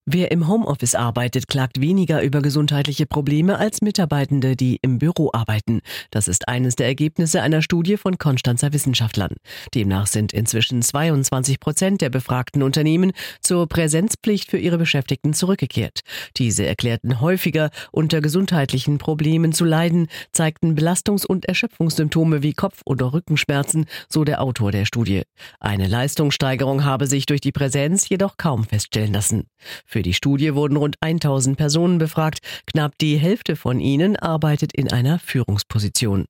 Wer im Homeoffice arbeitet, klagt weniger über gesundheitliche Probleme als Mitarbeitende, die im Büro arbeiten. Das ist eines der Ergebnisse einer Studie von Konstanzer Wissenschaftlern. Demnach sind inzwischen 22% der befragten Unternehmen zur Präsenzpflicht für ihre Beschäftigten zurückgekehrt. Diese erklärten häufiger, unter gesundheitlichen Problemen zu leiden, zeigten Belastungs- und Erschöpfungssymptome wie Kopf- oder Rückenschmerzen, so der Autor der Studie. Eine Leistungssteigerung habe sich durch die Präsenz jedoch kaum feststellen lassen. Für die Studie wurden rund 1000 Personen befragt. Knapp die Hälfte von ihnen arbeitet in einer Führungsposition.